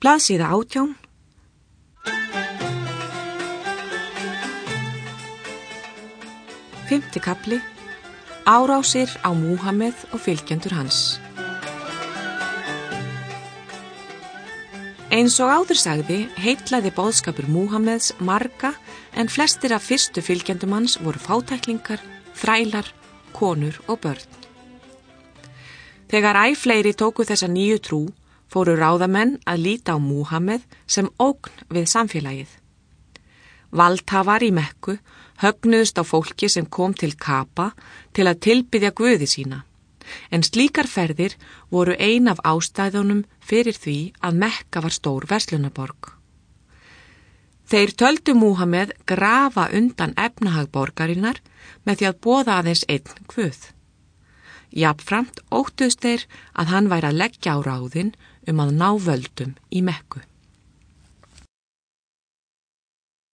Blaðsíða 18. Fimmti kafli. Árásir á Múhameð og fylgjendur hans. Eins og áður sagði, heitlaði boðskapur Múhameðs marga, en flestir af fyrstu fylgjendum hans voru fátæklingar, þrælar, konur og börn. Þegar æ fleiri tóku þessa nýju trú, fóru ráðamenn að líta á Múhameð sem ógn við samfélagið. Valdhafar í Mekku högnuðust á fólki sem kom til Kaba til að tilbiðja guði sína, en slíkar ferðir voru ein af ástæðunum fyrir því að Mekka var stór verslunarborg. Þeir töldu Múhameð grafa undan efnahag borgarinnar með því að boða aðeins einn guð. Jafnframt óttuðust þeir að hann væri að leggja á ráðin að ná völdum í Mekku.